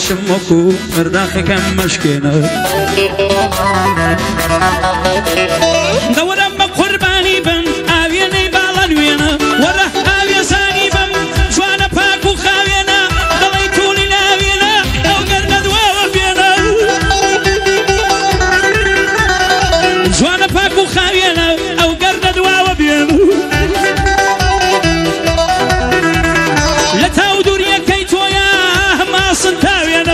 دەشم وەکو مرداخەکەم مەشکێنە دەوەرە بە قوربانی بم ئاوێنەی باڵە نوێنە وەرە ئاوێزانی بم جوانە پاک و خاوێنە دڵی توولی ناوێنە ئەو گەردە دواوە بێنە جوانە پاک و خاوێنە ئەو گەردە دواوە بێنە لە تاو دووریەکەی تۆیە هەماسن تاوێنە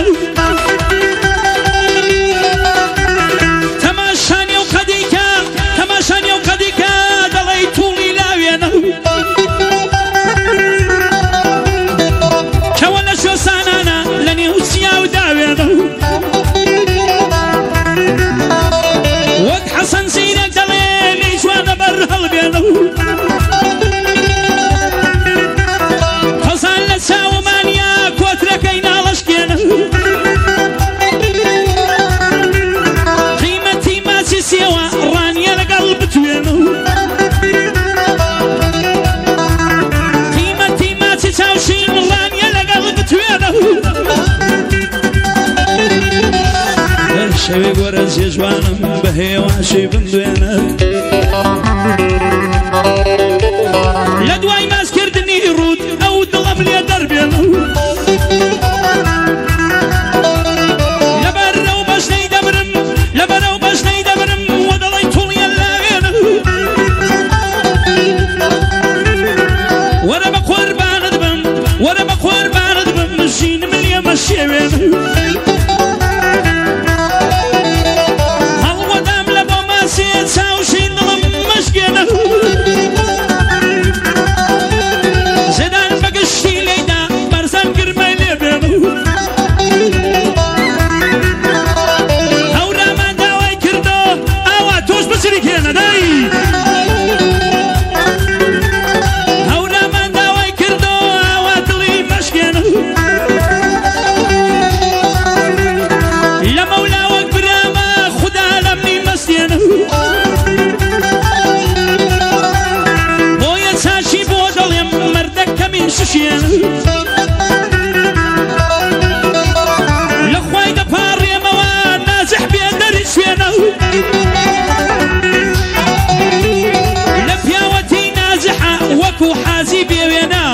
تەماشانی و قەدیکە تەماشانی و قەدیکە دەڵی تووڵی لاوێنە کەوە لە شوێسانانە لە نێو چیا و داوێنە وەک حەسەن زیرەک دەڵێ لێی جوانە بەر هەڵبێنە خەزان لە چاومانیا کۆترەکەی ناڵەشکێنە قیمەتی ماچی سێوە ڕانیە لەگەڵ بتوێنە قیمەتی ماچی چاوشین ڕانیە لەگەڵ بتوێنە شەوێک وەرە جێژوانم بە هێواشی بمدوێنە لە دوای ماسکردنی ڕوود ئەو دڵم لێ دەربێنە لەبەرەو بەشنەی دەبرم لەبەرەو بەشنەی دەبرم وە دەڵی تووڵیە لاوێنە وەرە بە قوربانت بم وەرە بە قوربانت بم ژینم لێ مەشێوێنە هەڵوەدام لە بۆ ماسێ چاوشین دڵم مەشکێنە زێدان بەگشتی لێیدا بەرزان گرمەی لێ بێنە هەورامان داوای کردۆ ئاوا تۆش بچری کێنە دای هەورامان داوای کردۆ ئاوا دڵی مەشکێنە لە مەولا وەک برامە خودا لەمنی مەستێنە بۆیە چاچی بۆ دەڵێم مەردەک کەمین ششێنە لە خوای دەپاڕێمەوە نازح بێ دەری شوێنە لە پیاوەتی نازحە وەکو حازی بێوێنە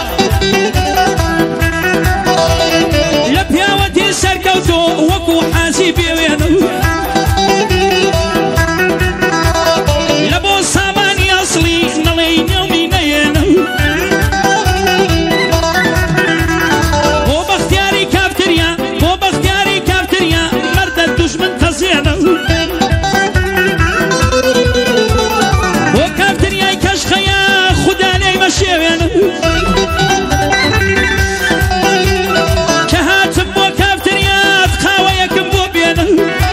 لە پیاوەتی سەرکەوتۆ وەکو حازی بێوێنە لە بۆ سامانی ئەسڵی نەڵێی نێومی نەیێنە بۆ بەختیاری کافتریا بۆ بەختیاری کافتریا مەردە دوژمن تەزێنە بۆ کافتریای کەشخەیە خودا لێی مەشێوێنە کە هاتم بۆ کافتریات قاوەیەکم بۆ بێنە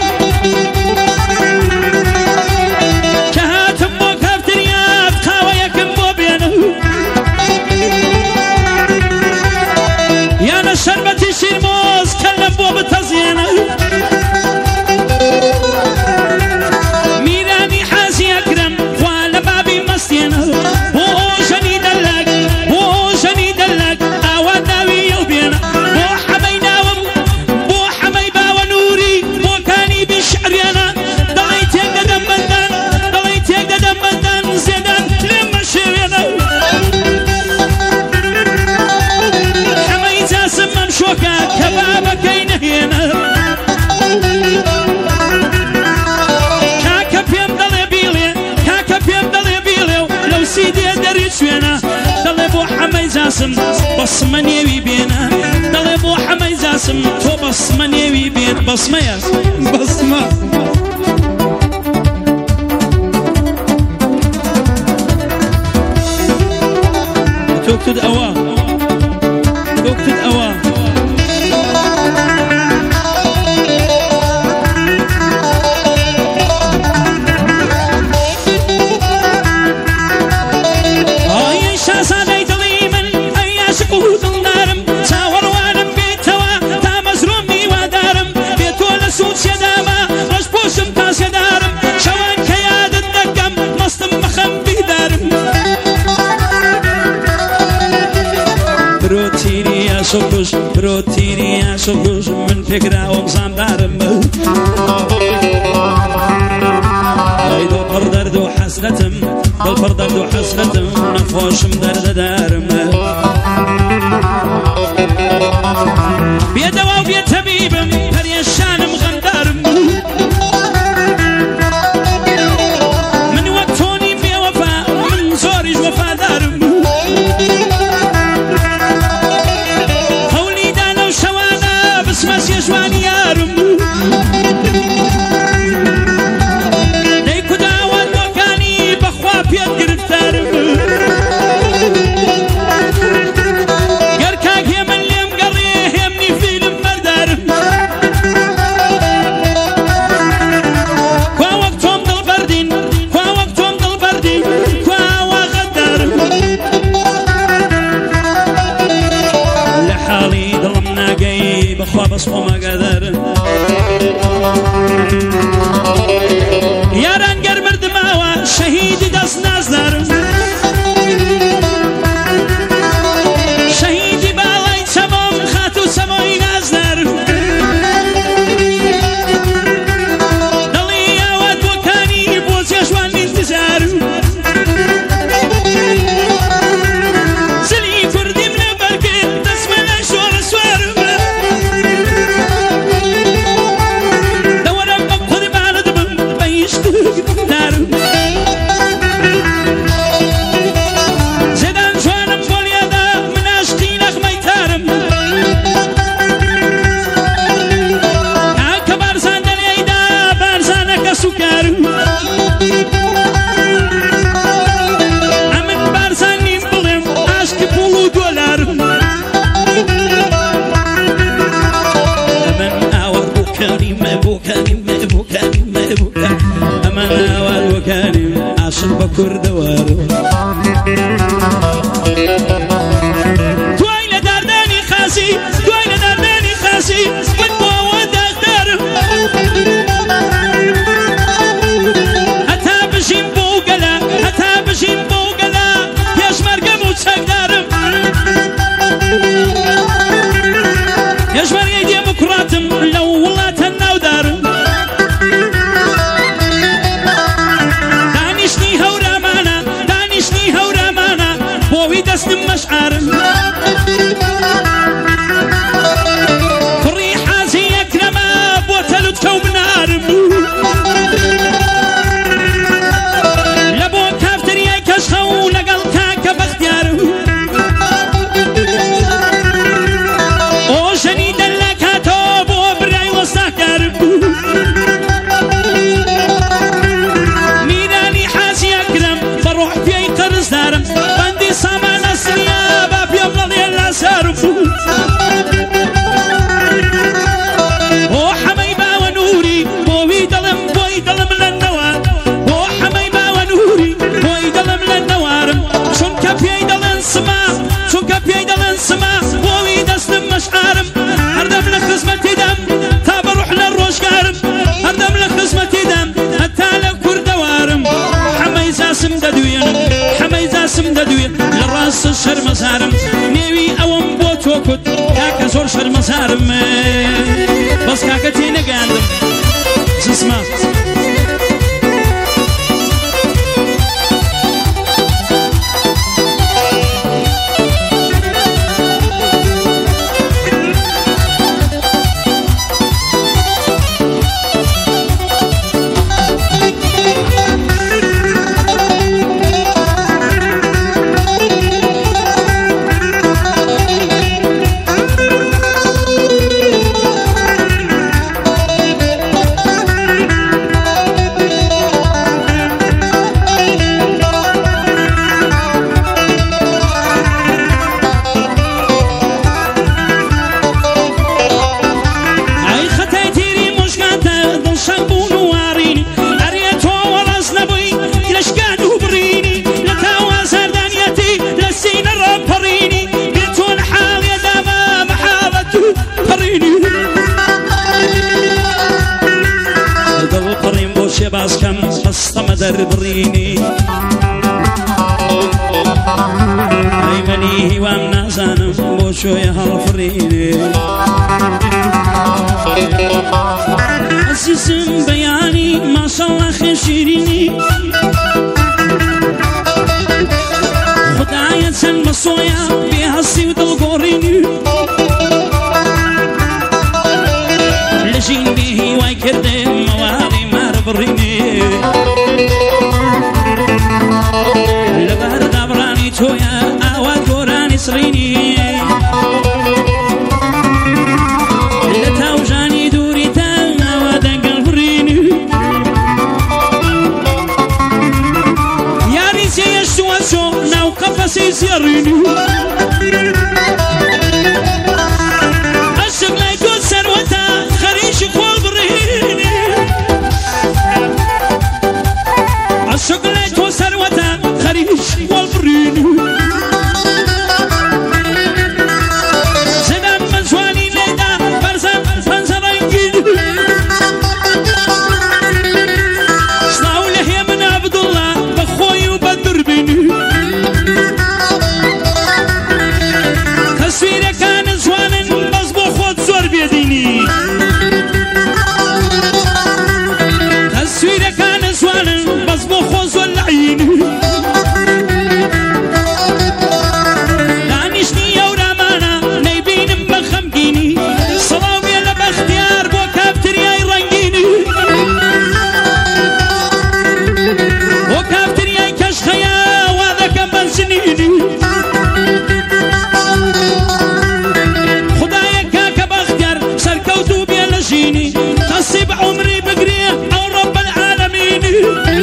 کە هاتم بۆ کافتریات قاوەیەکم بۆ بێنە یانە شەربەتی شیرمۆز کەلەم بۆ بتەزێنە میرانی حازی ئەکرەم خوا لە بابی مەستێنە بۆ ژەنی دەلەک بۆ ژەنی دەلەک ئاوا ناوی ئەو بێنە بۆ حەمەی ناوم بۆ حەمەی باوە نووری بۆ کانی بیشعرێنە دەڵی تێک دەدەم بەندان دەڵی تێک دەدەم بەندان زێدان لێم مەشێوێنە حەمەی جاسم مەم شۆکە کە بابەکەی نەهێنە کاکە پێم دەڵێ بیڵێ کاکە پێم دەڵێ بیڵێ و لەو سیدێ دەری شوێنە دەڵێ بۆ حەمەی جاسم بەسمە نێوی بێنە دەڵێ بۆ حەمەی جاسم تۆ بەسمە نێوی بێن بەسمەیە بەسمە تۆکتت ئەوە تۆکتت ئەوە شازادەی دڵی من ئەی عاشق و دڵدارم چاوەڕوانم بێتەوە تا مەزروم میوادارم بێ تۆ لە سوود شێدامە ڕەش پۆشم تا شێدارم شەوان کە یادت دەکەم مەستم بەخەم بیدارم برۆ تیری عاشق کوش برۆ تیری عاشق سوش من فكرة ومصام دارم ايدو بردردو حسرتم دل بردردو حسرتم نفوشم درد دارم بيدوا وبيد طبيبم بريشانم غندارم من وقتوني بوفا من زورج وفادارم قولي دانا وشوانا بسمس يجواني يارم ديكو داوان وكاني بخوا بيد قرفتارم قركاك يمن ليم قريه يمني فيلم مردارم كوا وقتهم دل بردين كوا وقتهم دل بردين كوا وغدارم لحالي ظلمنا قاي بخوا بصفو ما قدر ياران قرمر دماوة شهيدي داس نازدارم شهيدي بالاي سموم خاتو سموي نازدارم دلي ياوات وكاني بوز يشوان انتزارم زلي كردي من بركت تسمنا شور سوارم دورم بقود بالدبم بيشتك دارم زدان جوانم بوليادا من عشقينك ميتارم هاك بارزان دليدا بارزانك سكارم امن بارزان نيم بلم عشق بولو دولارم امن اول بوكاني ما بوكاني ما بوكاني ما بوكاني امن اول بوكاني عشق بكر دوارم تويل درداني خاسي تويل درداني خاسي والبوا دختارم حتى بشين بوغلا حتى بشين بوغلا يشمر قمو تشكدارم يشمر يدي مكراتم لو والله تناو دارم دانشني هورا مانا دانشني هورا مانا بوي دستم مشعارم فري حازي اكرما بوتلو تكو بنارم لبو كافتري كشخو لقل كاك بختيارم او جني دلكاتو بو براي وساكارم ميراني حازي اكرم بروح في قرز دارم بندي سامان السريا باب يوم نضي الاسارم او حميبا ونوري بوي دلم للنوار او حميبا ونوري بوي دلم للنوارم شون كفي دلن سما شون كفي دلن سما بوي دستم مشعارم هردم لك خزمتي دم تا بروح للروشقارم هردم لك خزمتي دم حتى لك كردوارم حميزا سم ددوين حميزا سم ددوين للراس الشر مسارم نيوي اوم بوتو كد كاكا زور شر مسارم بس كاكا تينا قاندم اسمع باز كم مصطمى دربريني أيمني هیوام نازانم بۆ شوێ هەڵفڕینێ عزیزم بەیانی ماشەڵڵا خێشیرینی خدایە چەند مەسۆیە بێ هەستی و دڵگۆڕینی لە ژین بێ هیوای کردێ مەواڵی مارە بڕینێ لەبەر دابڕانی تۆیە ئاوا گۆرانی سڕینی لە تاوژانی دووری تا ئاوا دەگەڵ بڕینی یاری جێیەشتووە چۆ ناو قەفەسی زێڕینی عەشق لای تۆ سەروەتە خەریکی خۆڵ بڕینی عەشق لای تۆ سەروەتە خەریکی خۆڵ بڕینی زەدام بە جوانی لێدا بەرزە پەنجە ڕەنگینی سڵاو لە هێ من عەبدوڵڵا بە خۆی و بە دربینی تەسویرەکانت جوانن بەس بۆ خۆت زۆر بێدینی تەسویرەکانت جوانن بەس بۆ خۆ زۆر لەعینی دانیشتی ئەورامانە نەیبینم بە خەمگینی سەڵاو بێ لە بەختیار بۆ کافتریای ڕەنگینی بۆ کافتریای کەشخەیە وا دەکەم بەنجنینی خدایە کاکە بەختیار سەرکەوتوو بێ لە ژینی نەسیب عومری بگرێ ئەو ڕەب العالەمینی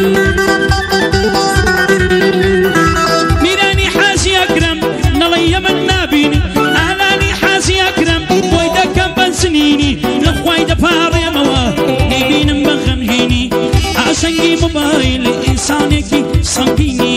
میرانی حاجی ئەکرەم نەڵەیە من نابینی ئالانی حاجی ئەکرەم بۆی دەکەم بەنجنینی لە خوای دەپاڕێمەوە نەیبینم بە غەمگینی ئاشەنگی مۆبایل ئینسانێکی سەمبینی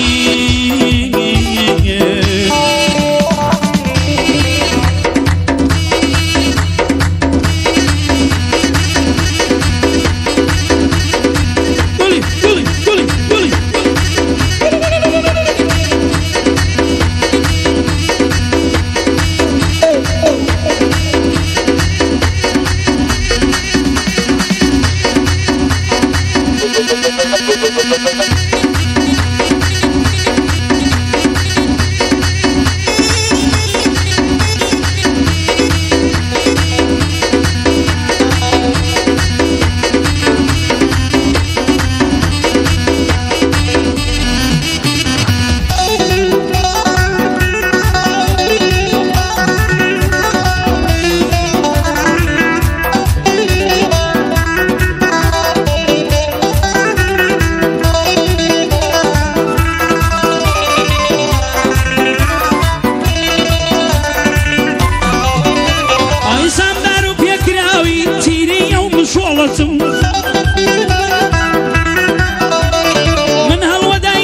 من هەڵوەدای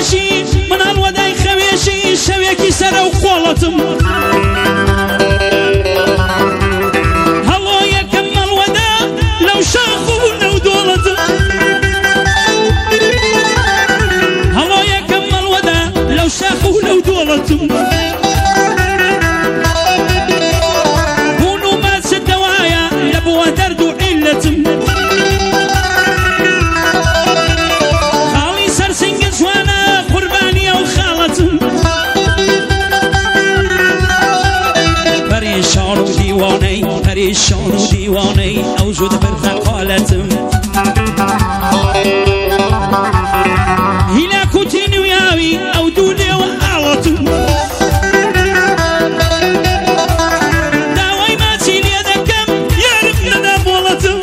خەوێشی شەوێکی سەرە و خۆڵەتم هەڵۆ یەکەم هەڵوەدا لەو شاخ و لەو دۆڵەتم هەڵۆ یەکەم هەڵوەدا لەو شاخ و لەو دۆڵەتم بوون و ماچە دەوایە لە بۆ دەرد و عیلەتم خاڵی سەرسنگە جوانە قوربانیە و خاڵەتم پەریشان و دیوانەی پەریشان و دیوانەی ئەو جود بردە قالەتم هیلا کوتی نویاوی ئەو دوو لێوە ئاڵەتم داوای ماچی لێ دەکەم یارم نەدا بۆڵەتم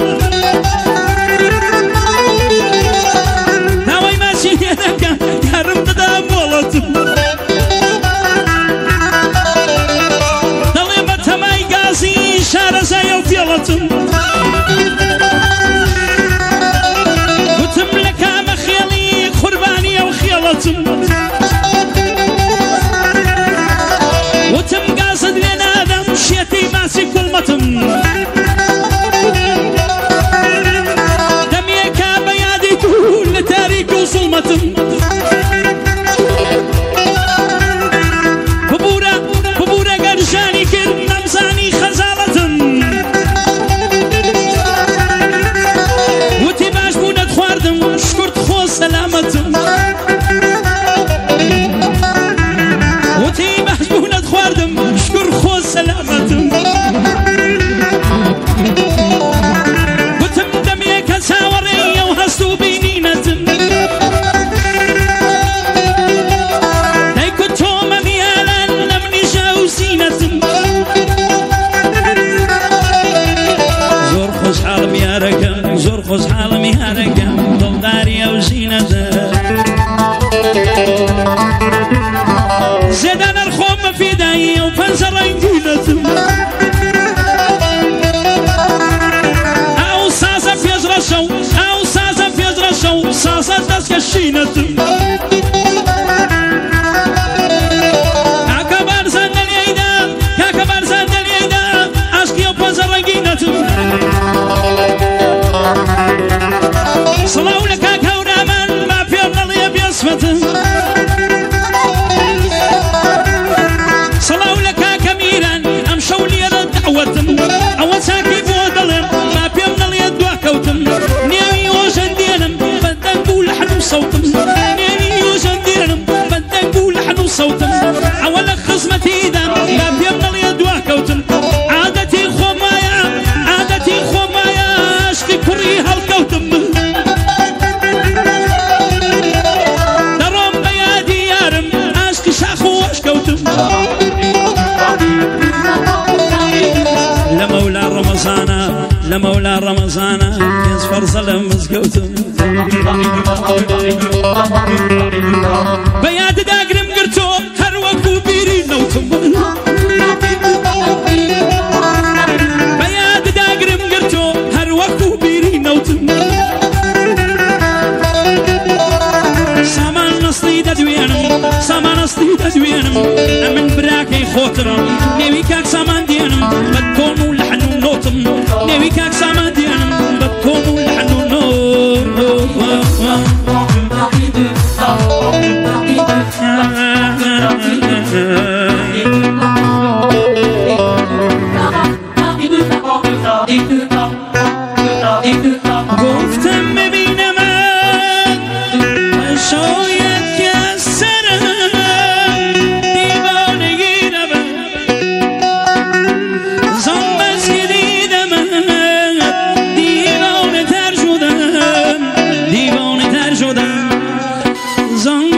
داوای ماچی لێ دەکەم یارم نەدا بۆڵەتم دەڵێ بە تەمای گازی شارەزایە و فێڵەتم وتم لە کامە خێڵی قوربانیە و خێڵەتم وتم گازت لێ نادەم شێتی ماسی کوڵمەتم دەمێکا بە یادی تو لە تاریک و زوڵمەتم سلامتم وتی محجونت خواردم شکر خود سلامتم گوتم دمیکە چاوەڕێیە و هەست و بینینەتم دایکو تۆمە میالان لە منیژە و زینەتم زۆر خۆشحاڵم یارەکەم زۆر خۆشحاڵم یارەکەم دڵداری ئەو زینەتە زێدە نەرخۆمە فیدایی ئەو پەنجە ڕەنگینەتم ئەو سازە پێشڕەشە و ئەو سازە پێشڕەشە و سازە دەستکەشینەتم کاکە بارزان دەلێیدا کاکە بارزان دەلێیدا عاشقی ئەو پەنجە ڕەنگینەتم سڵاو لە کاکە هەورامان ما پێم نەڵێ بێسمەتم سڵاو لە کاکە میران ئەم شەو لێرە دەعوەتم ئەوە چاکی بۆ دەڵێم ما پێم نەڵێ دواکەوتم نێوی ئۆژەن دێنم بەدەنگ و لەحن و سەوتم نێوی ئۆژەن دێنم بەدەنگ و لەحن و سەوتم ئەوە لە خزمەتیدام ما پێم نەڵێ دواکەوتم عادەتی خۆمایە عادەتی خۆمایە عاشقی کوڕی هەڵکەوتم دەڕۆم بە یادی یارم عاشقی شاخ و وەشکەوتم لە مەولا ڕەمەزانە لە مەولا ڕەمەزانە پێنج فەرزە لە مزگەوتم بە یادداگرم گرتۆ هەر وەکو بیری نەوتم بە یادداگرم گرتۆ هەر وەکو بیری نەوتم سامان نەستی دەدوێنم سامان نەستی دەدوێنم ئەمن براکەی خۆترم نێوی کاک سامان دێنم بە تۆن و لەحن و نۆتم نێوی کاک سامان دێنم بە تۆن و لەحن و نۆ گفتم ببینمت شاید که از سرم دیوانگی رود زان بس که دیدمت دیوانه تر شدم دیوانه تر شدم زان